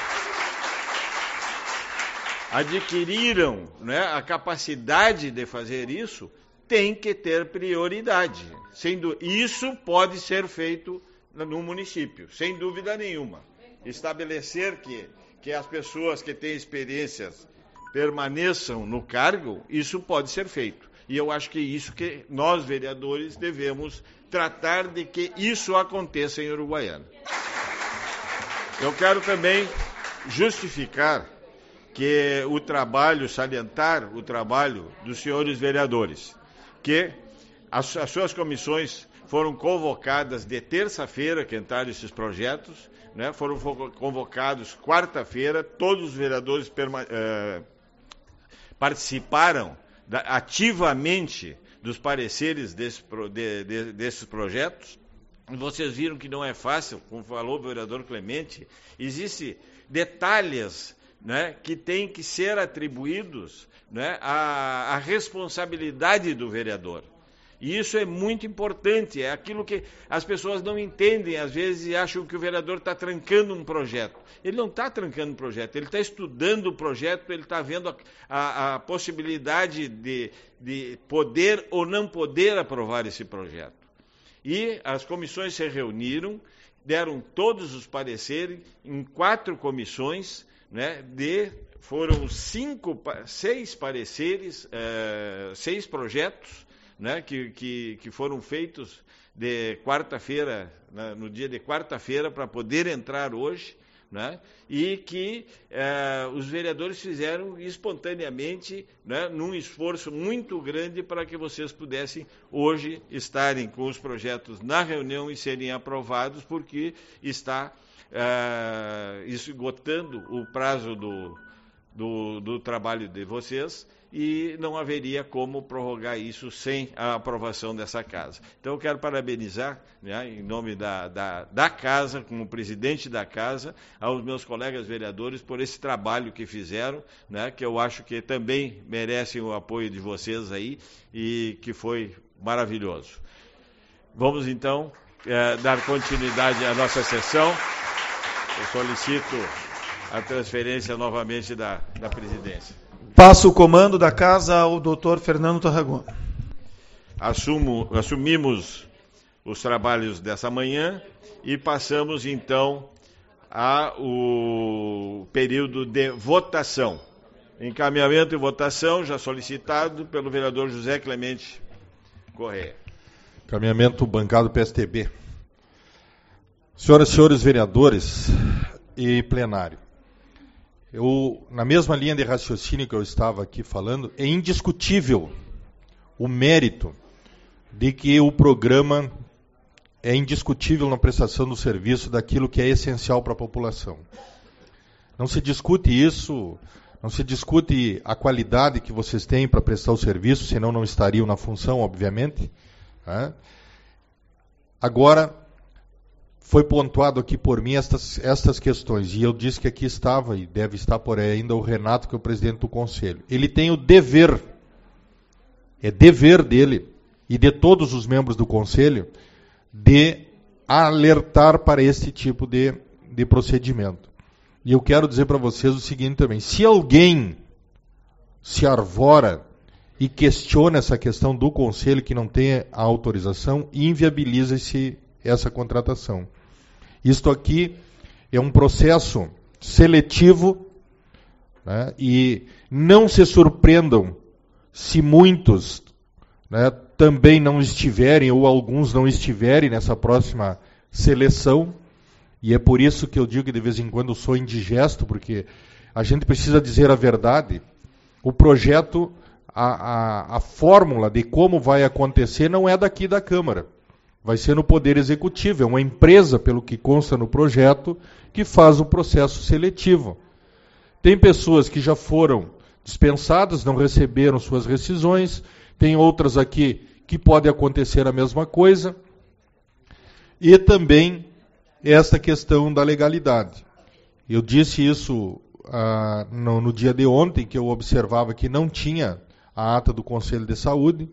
Speaker 2: adquiriram, né, a capacidade de fazer isso, têm que ter prioridade. Sendo, isso pode ser feito no município, sem dúvida nenhuma. Estabelecer que, que as pessoas que têm experiências permaneçam no cargo, isso pode ser feito. E eu acho que isso que nós, vereadores, devemos tratar de que isso aconteça em Uruguaiana. Eu quero também justificar que o trabalho, salientar o trabalho dos senhores vereadores, que as, as suas comissões foram convocadas de terça-feira, que entraram esses projetos, né, foram convocados quarta-feira, todos os vereadores perma, eh, participaram da, ativamente dos pareceres desse, de, de, desses projetos. Vocês viram que não é fácil, como falou o vereador Clemente, existem detalhes, né, que têm que ser atribuídos, né, à, à responsabilidade do vereador. E isso é muito importante, é aquilo que as pessoas não entendem, às vezes, e acham que o vereador está trancando um projeto. Ele não está trancando um projeto, ele está estudando o projeto, ele está vendo a, a, a possibilidade de, de poder ou não poder aprovar esse projeto. E as comissões se reuniram, deram todos os pareceres em quatro comissões, né, de, foram cinco, seis pareceres, eh, seis projetos, né, que, que, que foram feitos de quarta-feira, né, no dia de quarta-feira, para poder entrar hoje, né, e que eh, os vereadores fizeram espontaneamente, né, num esforço muito grande para que vocês pudessem hoje estarem com os projetos na reunião e serem aprovados, porque está eh, esgotando o prazo do, do, do trabalho de vocês, e não haveria como prorrogar isso sem a aprovação dessa casa. Então, eu quero parabenizar, né, em nome da, da, da casa, como presidente da casa, aos meus colegas vereadores por esse trabalho que fizeram, né, que eu acho que também merecem o apoio de vocês aí, e que foi maravilhoso. Vamos, então, é, dar continuidade à nossa sessão. Eu solicito a transferência novamente da, da presidência.
Speaker 11: Passo o comando da casa ao doutor Fernando Tarragona.
Speaker 2: Assumo, assumimos os trabalhos dessa manhã e passamos, então, ao período de votação. Encaminhamento e votação, já solicitado pelo vereador José Clemente Correia.
Speaker 10: Encaminhamento bancado P S T B. Senhoras e senhores vereadores e plenário, eu, na mesma linha de raciocínio que eu estava aqui falando, é indiscutível o mérito de que o programa é indiscutível na prestação do serviço daquilo que é essencial para a população. Não se discute isso, não se discute a qualidade que vocês têm para prestar o serviço, senão não estariam na função, obviamente. Né? Agora, foi pontuado aqui por mim estas, estas questões, e eu disse que aqui estava, e deve estar por aí ainda o Renato, que é o presidente do Conselho. Ele tem o dever, é dever dele, e de todos os membros do Conselho, de alertar para esse tipo de, de procedimento. E eu quero dizer para vocês o seguinte também, se alguém se arvora e questiona essa questão do Conselho, que não tem a autorização, inviabiliza-se essa contratação. Isto aqui é um processo seletivo, né, e não se surpreendam se muitos né, também não estiverem, ou alguns não estiverem nessa próxima seleção, e é por isso que eu digo que de vez em quando eu sou indigesto, porque a gente precisa dizer a verdade. O projeto, a, a, a fórmula de como vai acontecer não é daqui da Câmara, vai ser no Poder Executivo, é uma empresa, pelo que consta no projeto, que faz o processo seletivo. Tem pessoas que já foram dispensadas, não receberam suas rescisões, tem outras aqui que pode acontecer a mesma coisa, e também esta questão da legalidade. Eu disse isso ah, no, no dia de ontem, que eu observava que não tinha a ata do Conselho de Saúde,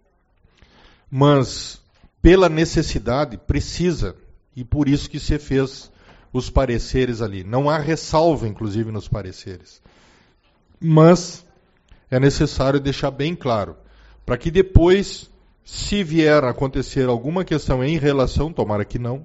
Speaker 10: mas pela necessidade precisa, e por isso que se fez os pareceres ali. Não há ressalva, inclusive, nos pareceres. Mas é necessário deixar bem claro, para que depois, se vier a acontecer alguma questão em relação, tomara que não,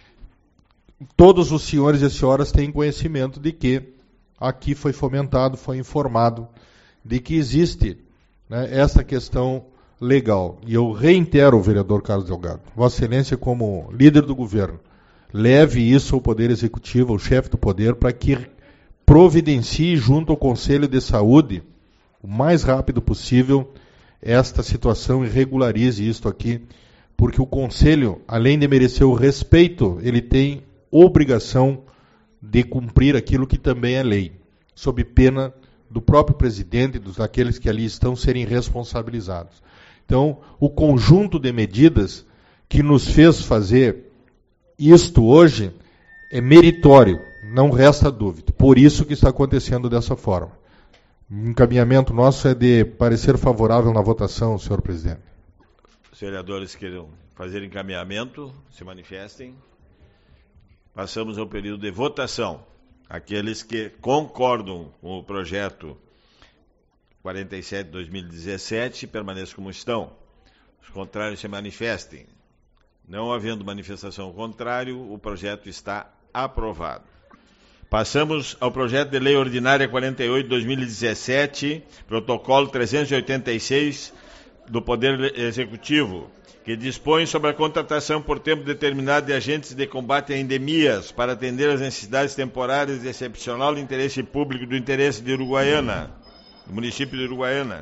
Speaker 10: todos os senhores e senhoras têm conhecimento de que aqui foi fomentado, foi informado de que existe, né, essa questão legal. E eu reitero, vereador Carlos Delgado, Vossa Excelência, como líder do governo, leve isso ao Poder Executivo, ao chefe do Poder, para que providencie junto ao Conselho de Saúde, o mais rápido possível, esta situação e regularize isto aqui, porque o Conselho, além de merecer o respeito, ele tem obrigação de cumprir aquilo que também é lei, sob pena do próprio presidente e dos daqueles que ali estão serem responsabilizados. Então, o conjunto de medidas que nos fez fazer isto hoje é meritório, não resta dúvida. Por isso que está acontecendo dessa forma. O encaminhamento nosso é de parecer favorável na votação, senhor presidente.
Speaker 2: Os vereadores queiram fazer encaminhamento, se manifestem. Passamos ao período de votação. Aqueles que concordam com o projeto quarenta e sete de dois mil e dezessete permaneçam como estão. Os contrários se manifestem. Não havendo manifestação contrária, o projeto está aprovado. Passamos ao projeto de lei ordinária quarenta e oito de dois mil e dezessete, protocolo trezentos e oitenta e seis do Poder Executivo, que dispõe sobre a contratação por tempo determinado de agentes de combate a endemias para atender às necessidades temporárias de excepcional interesse público do interesse de Uruguaiana, do município de Uruguaiana.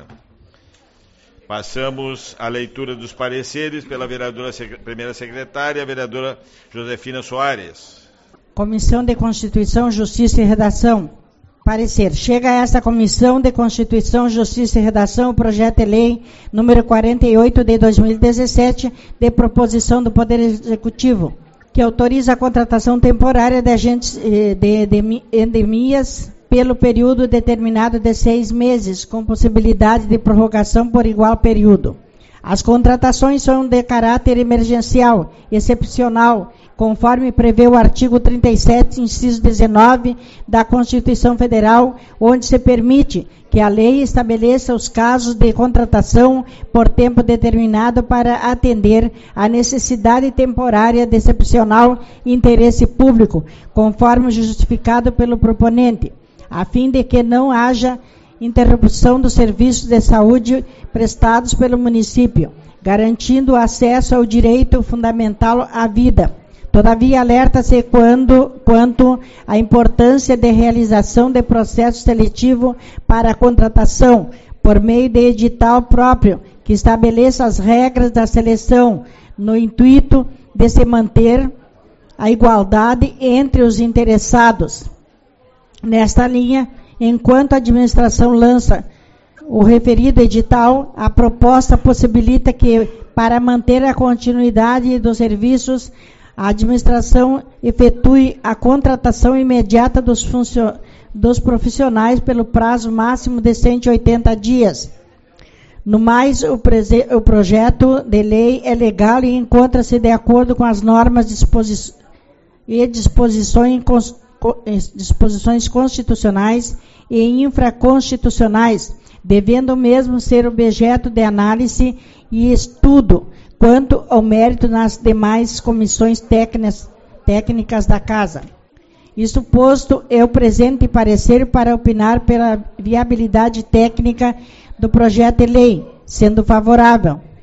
Speaker 2: Passamos à leitura dos pareceres pela vereadora primeira secretária, a vereadora Josefina Soares.
Speaker 3: Comissão de Constituição, Justiça e Redação. Parecer. Chega a esta Comissão de Constituição, Justiça e Redação o projeto de lei número quarenta e oito de dois mil e dezessete, de proposição do Poder Executivo, que autoriza a contratação temporária de agentes de endemias pelo período determinado de seis meses, com possibilidade de prorrogação por igual período. As contratações são de caráter emergencial, excepcional, conforme prevê o artigo trinta e sete, inciso dezenove da Constituição Federal, onde se permite que a lei estabeleça os casos de contratação por tempo determinado para atender à necessidade temporária de excepcional interesse público, conforme justificado pelo proponente, a fim de que não haja interrupção dos serviços de saúde prestados pelo município, garantindo o acesso ao direito fundamental à vida. Todavia, alerta-se quando, quanto à importância de realização de processo seletivo para a contratação, por meio de edital próprio, que estabeleça as regras da seleção, no intuito de se manter a igualdade entre os interessados. Nesta linha, enquanto a administração lança o referido edital, a proposta possibilita que, para manter a continuidade dos serviços, a administração efetue a contratação imediata dos, funcio- dos profissionais pelo prazo máximo de cento e oitenta dias. No mais, o, prese- o projeto de lei é legal e encontra-se de acordo com as normas disposi- e disposições, cons- disposições constitucionais e infraconstitucionais, devendo mesmo ser objeto de análise e estudo quanto ao mérito nas demais comissões técnicas, técnicas da Casa. Isto posto, eu presente parecer para opinar pela viabilidade técnica do projeto de lei, sendo favorável.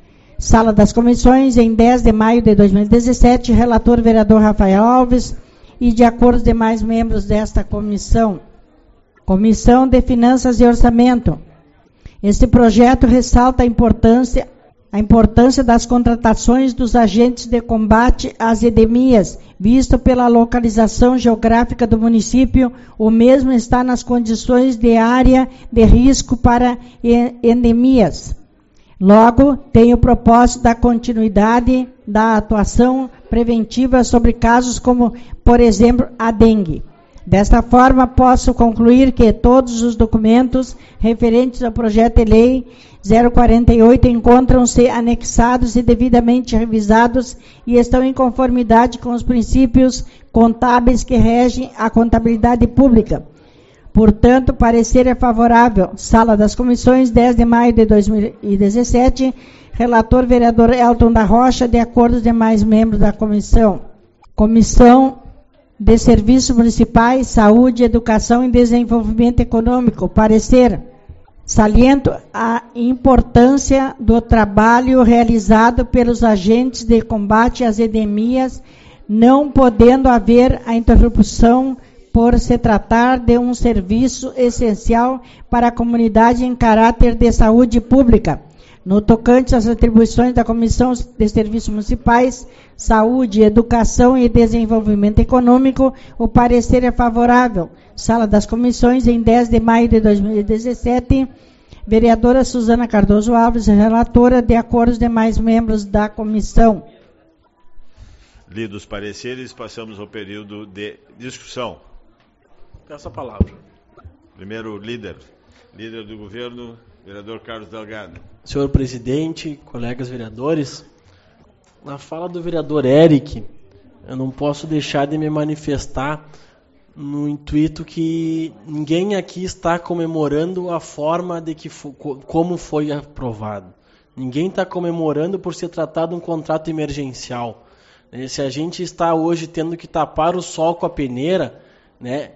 Speaker 3: Sala das Comissões, em dez de maio de dois mil e dezessete, relator vereador Rafael Alves, e de acordo com os demais membros desta comissão. Comissão de Finanças e Orçamento. Este projeto ressalta a importância, a importância das contratações dos agentes de combate às endemias, visto pela localização geográfica do município, o mesmo está nas condições de área de risco para endemias. Logo, tem o propósito da continuidade da atuação preventiva sobre casos como, por exemplo, a dengue. Desta forma, posso concluir que todos os documentos referentes ao projeto de lei zero quarenta e oito encontram-se anexados e devidamente revisados e estão em conformidade com os princípios contábeis que regem a contabilidade pública. Portanto, parecer é favorável. Sala das Comissões, dez de maio de dois mil e dezessete. Relator vereador Elton da Rocha, de acordo com os demais membros da comissão. Comissão de Serviços Municipais, Saúde, Educação e Desenvolvimento Econômico. Parecer. Saliento a importância do trabalho realizado pelos agentes de combate às endemias, não podendo haver a interrupção por se tratar de um serviço essencial para a comunidade em caráter de saúde pública. No tocante às atribuições da Comissão de Serviços Municipais, Saúde, Educação e Desenvolvimento Econômico, o parecer é favorável. Sala das Comissões, em dez de maio de dois mil e dezessete, vereadora Suzana Cardoso Alves, relatora, de acordo com os demais membros da comissão.
Speaker 2: Lidos os pareceres, passamos ao período de discussão.
Speaker 4: Peço a palavra.
Speaker 2: Primeiro, líder. Líder do governo, vereador Carlos Delgado.
Speaker 4: Senhor presidente, colegas vereadores, na fala do vereador Eric, eu não posso deixar de me manifestar no intuito que ninguém aqui está comemorando a forma de que como foi aprovado. Ninguém está comemorando por se tratar de um contrato emergencial. Se a gente está hoje tendo que tapar o sol com a peneira, né,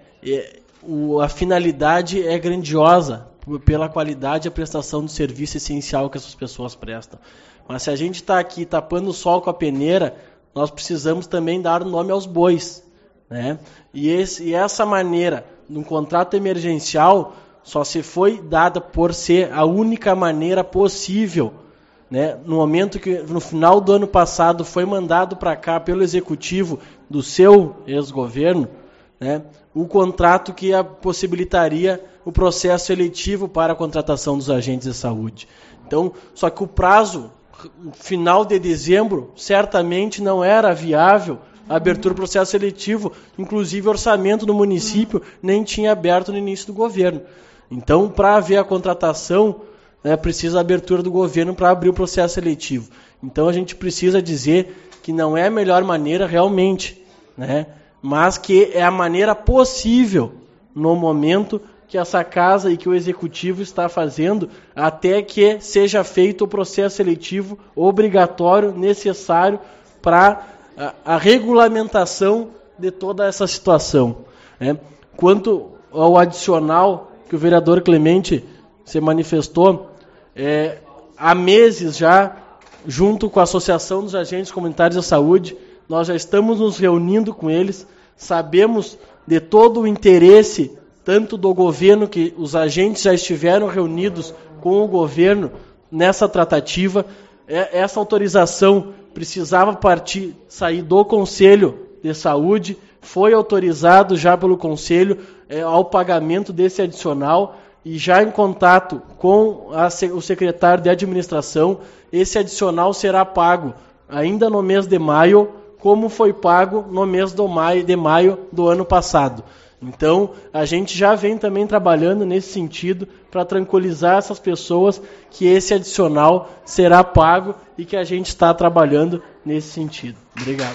Speaker 4: a finalidade é grandiosa pela qualidade e a prestação do serviço essencial que essas pessoas prestam. Mas se a gente está aqui tapando o sol com a peneira, nós precisamos também dar nome aos bois, né? E, esse, e essa maneira, num contrato emergencial, só se foi dada por ser a única maneira possível, né? No momento que, no final do ano passado, foi mandado para cá pelo executivo do seu ex-governo, né, o contrato que possibilitaria o processo seletivo para a contratação dos agentes de saúde. Então, só que o prazo final de dezembro certamente não era viável a abertura do processo seletivo, inclusive o orçamento do município nem tinha aberto no início do governo. Então, para haver a contratação, né, precisa a abertura do governo para abrir o processo seletivo. Então, a gente precisa dizer que não é a melhor maneira realmente, né, mas que é a maneira possível no momento que essa casa e que o executivo está fazendo até que seja feito o processo seletivo obrigatório, necessário para a, a regulamentação de toda essa situação, né? Quanto ao adicional que o vereador Clemente se manifestou, é, há meses já, junto com a Associação dos Agentes Comunitários da Saúde, nós já estamos nos reunindo com eles, sabemos de todo o interesse, tanto do governo, que os agentes já estiveram reunidos com o governo nessa tratativa. Essa autorização precisava partir, sair do Conselho de Saúde, foi autorizado já pelo Conselho é, ao pagamento desse adicional, e já em contato com a, o secretário de Administração, esse adicional será pago ainda no mês de maio, como foi pago no mês do maio, de maio do ano passado. Então, a gente já vem também trabalhando nesse sentido para tranquilizar essas pessoas que esse adicional será pago e que a gente está trabalhando nesse sentido. Obrigado.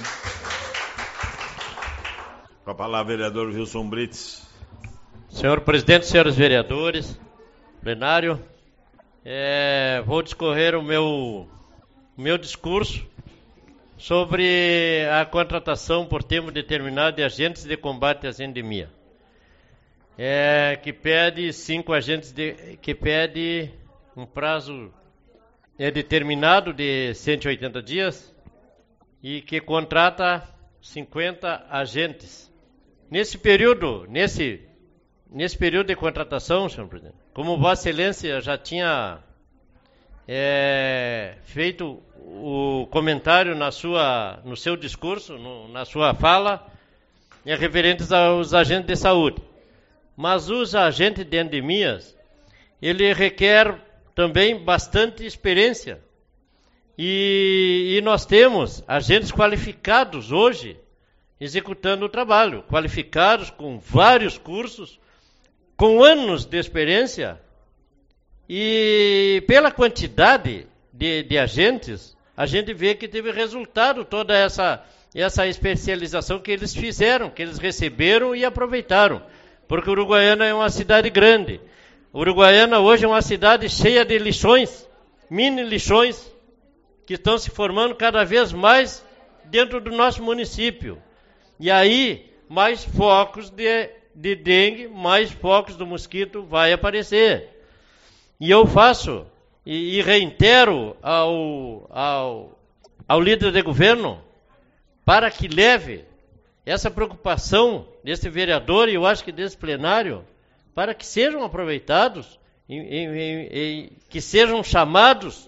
Speaker 2: Com a palavra, vereador Wilson Brits.
Speaker 8: Senhor presidente, senhores vereadores, plenário, é, vou discorrer o meu, meu discurso sobre a contratação por tempo determinado de agentes de combate às endemias, é, que pede cinco agentes de, que pede um prazo é determinado de cento e oitenta dias e que contrata cinquenta agentes. Nesse período, nesse, nesse período de contratação, senhor presidente, como Vossa Excelência já tinha é, feito o comentário na sua, no seu discurso, no, na sua fala, é referentes aos agentes de saúde. Mas os agentes de endemias, ele requer também bastante experiência. E, e nós temos agentes qualificados hoje, executando o trabalho, qualificados com vários cursos, com anos de experiência, e pela quantidade de, de agentes, a gente vê que teve resultado toda essa, essa especialização que eles fizeram, que eles receberam e aproveitaram. Porque Uruguaiana é uma cidade grande. Uruguaiana hoje é uma cidade cheia de lixões, mini lixões, que estão se formando cada vez mais dentro do nosso município. E aí, mais focos de, de dengue, mais focos do mosquito vai aparecer. E eu faço e, e reitero ao, ao, ao líder de governo para que leve essa preocupação desse vereador e eu acho que desse plenário para que sejam aproveitados, e, e, e, que sejam chamados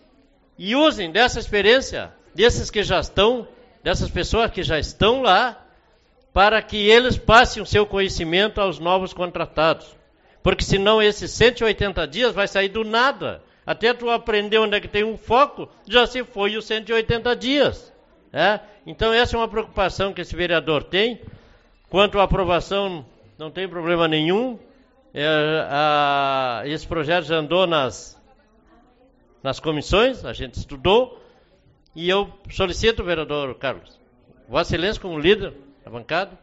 Speaker 8: e usem dessa experiência, desses que já estão, dessas pessoas que já estão lá, para que eles passem o seu conhecimento aos novos contratados. Porque senão esses cento e oitenta dias vai sair do nada. Até tu aprender onde é que tem um foco, já se foi os cento e oitenta dias. É? Então essa é uma preocupação que esse vereador tem. Quanto à aprovação, não tem problema nenhum. É, a, esse projeto já andou nas, nas comissões, a gente estudou. E eu solicito, vereador Carlos, Vossa Excelência como líder da bancada,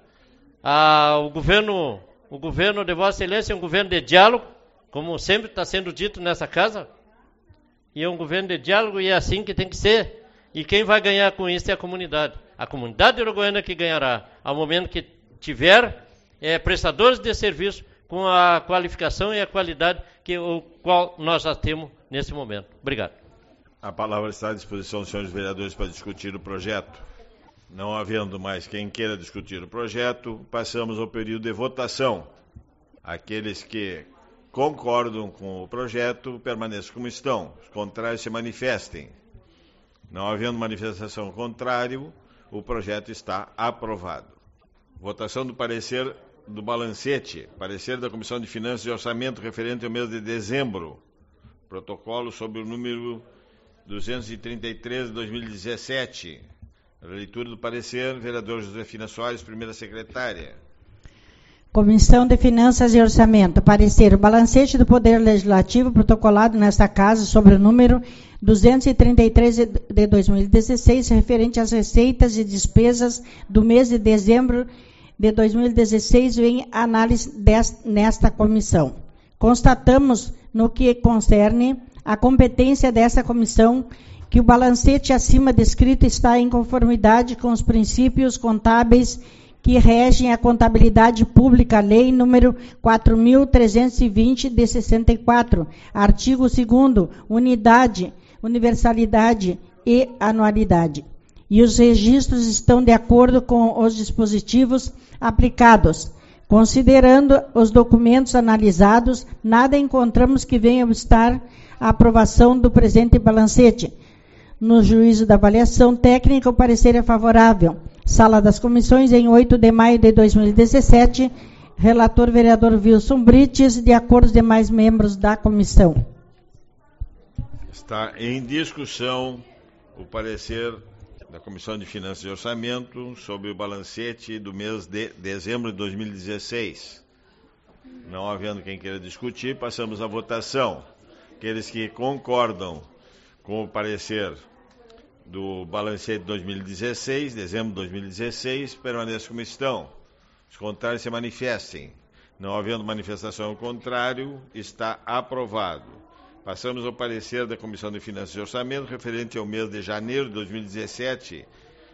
Speaker 8: a, o governo... O governo de Vossa Excelência é um governo de diálogo, como sempre está sendo dito nessa casa. E é um governo de diálogo e é assim que tem que ser. E quem vai ganhar com isso é a comunidade. A comunidade uruguaiana que ganhará, ao momento que tiver é, prestadores de serviço com a qualificação e a qualidade que o qual nós já temos nesse momento. Obrigado.
Speaker 2: A palavra está à disposição dos senhores vereadores para discutir o projeto. Não havendo mais quem queira discutir o projeto, passamos ao período de votação. Aqueles que concordam com o projeto permaneçam como estão. Os contrários se manifestem. Não havendo manifestação contrária, o projeto está aprovado. Votação do parecer do balancete. Parecer da Comissão de Finanças e Orçamento referente ao mês de dezembro. Protocolo sobre o número duzentos e trinta e três de dois mil e dezessete. Leitura do parecer, vereador Josefina Soares, primeira secretária.
Speaker 3: Comissão de Finanças e Orçamento. Parecer. O balancete do Poder Legislativo protocolado nesta casa sobre o número duzentos e trinta e três de dois mil e dezesseis, referente às receitas e despesas do mês de dezembro de dois mil e dezesseis, vem análise desta, nesta comissão. Constatamos, no que concerne a competência dessa comissão, que o balancete acima descrito está em conformidade com os princípios contábeis que regem a contabilidade pública, lei número quatro mil trezentos e vinte de sessenta e quatro, artigo segundo, unidade, universalidade e anualidade. E os registros estão de acordo com os dispositivos aplicados. Considerando os documentos analisados, nada encontramos que venha obstar a aprovação do presente balancete. No juízo da avaliação técnica, o parecer é favorável. Sala das Comissões, em oito de maio de dois mil e dezessete, relator vereador Wilson Brites, de acordo com os demais membros da comissão.
Speaker 2: Está em discussão o parecer da Comissão de Finanças e Orçamento sobre o balancete do mês de dezembro de dois mil e dezesseis. Não havendo quem queira discutir, passamos à votação. Aqueles que concordam com o parecer do balancete de dois mil e dezesseis, dezembro de dois mil e dezesseis, permaneçam como estão. Os contrários se manifestem. Não havendo manifestação ao contrário, está aprovado. Passamos ao parecer da Comissão de Finanças e Orçamento referente ao mês de janeiro de dois mil e dezessete,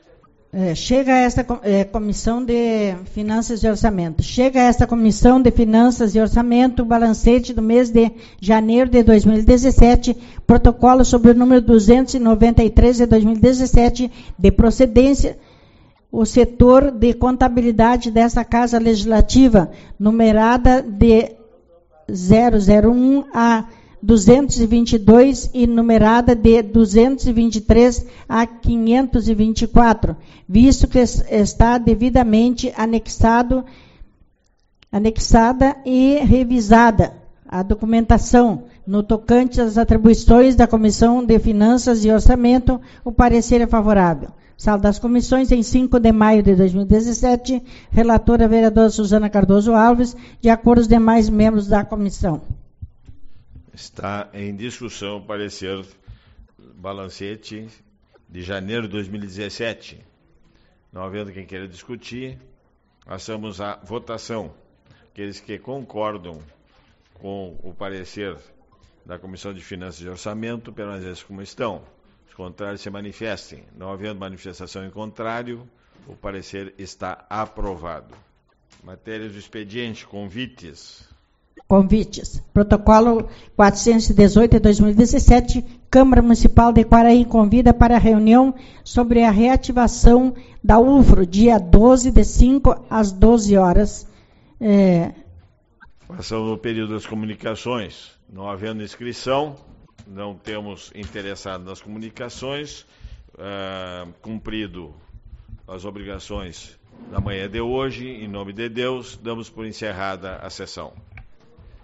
Speaker 3: É, chega a esta é, Comissão de Finanças e Orçamento. Chega a esta Comissão de Finanças e Orçamento o balancete do mês de janeiro de dois mil e dezessete, protocolo sobre o número duzentos e noventa e três de dois mil e dezessete, de procedência, o setor de contabilidade desta Casa Legislativa, numerada de zero zero um a duzentos e vinte e dois e numerada de duzentos e vinte e três a quinhentos e vinte e quatro, visto que está devidamente anexado, anexada e revisada a documentação no tocante às atribuições da Comissão de Finanças e Orçamento, o parecer é favorável. Sala das Comissões, em cinco de maio de dois mil e dezessete, relatora a vereadora Suzana Cardoso Alves, de acordo com os demais membros da comissão.
Speaker 2: Está em discussão o parecer balancete de janeiro de dois mil e dezessete. Não havendo quem queira discutir, passamos à votação. Aqueles que concordam com o parecer da Comissão de Finanças e Orçamento permanecem como estão. Os contrários se manifestem. Não havendo manifestação em contrário, o parecer está aprovado. Matérias do expediente, convites.
Speaker 3: Convites. Protocolo quatrocentos e dezoito de dois mil e dezessete, Câmara Municipal de Quaraí convida para a reunião sobre a reativação da U F R O, dia doze de cinco às doze horas. É...
Speaker 2: Passamos no período das comunicações. Não havendo inscrição, não temos interessado nas comunicações, uh, cumprido as obrigações da manhã de hoje, em nome de Deus, damos por encerrada a sessão.